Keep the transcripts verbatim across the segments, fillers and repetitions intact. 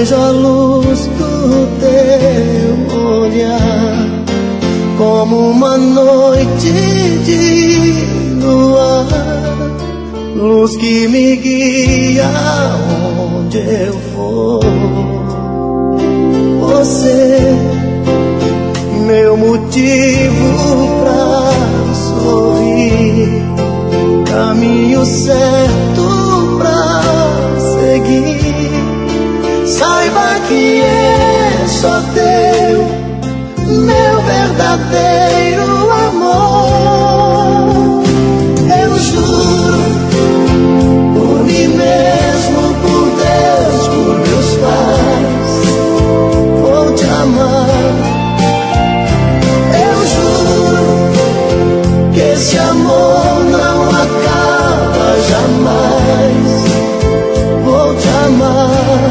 vejo a luz do teu olhar como uma noite de luar, luz que me guia onde eu for. Você, meu motivo pra sorrir, caminho certo pra seguir. Saiba que é só teu, meu verdadeiro amor. Eu juro, por mim mesmo, por Deus, por meus pais, vou te amar. Eu juro que esse amor não acaba jamais. Vou te amar.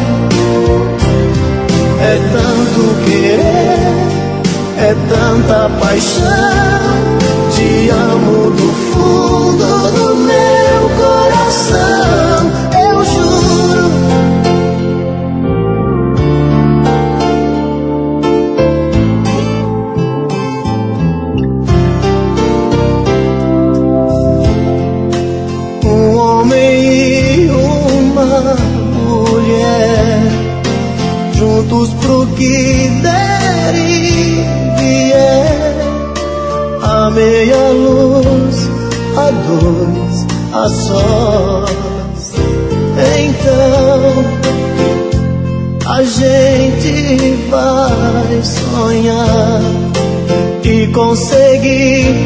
É tanto querer, é tanta paixão. Te amo do fundo do meu coração. Eu juro. Um homem e uma mulher, juntos pro que der e vier, a meia luz, a dois, a sós. Então a gente vai sonhar e conseguir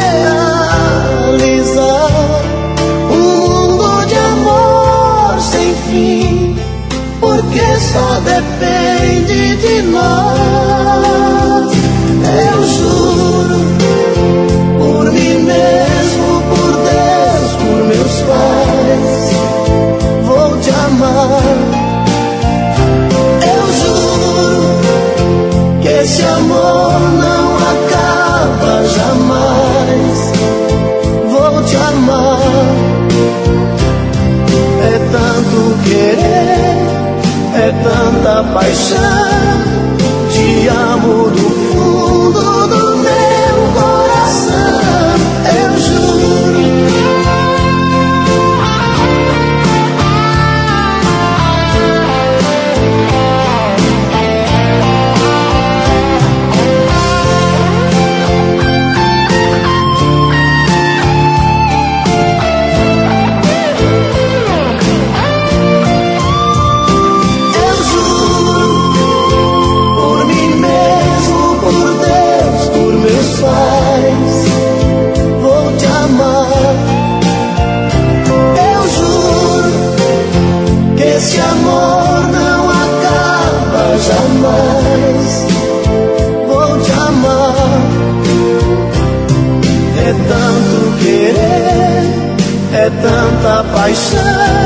realizar um mundo de amor sem fim, porque só depende de nós. Eu juro, por mim mesmo, por Deus, por meus pais, vou te amar. Eu juro que esse amor não acaba jamais. Vou te amar. É tanto querer, é tanta paixão. Te amo do fundo do meu coração. Eu juro. Vou te amar. Eu juro que esse amor não acaba jamais. Vou te amar. É tanto querer, é tanta paixão.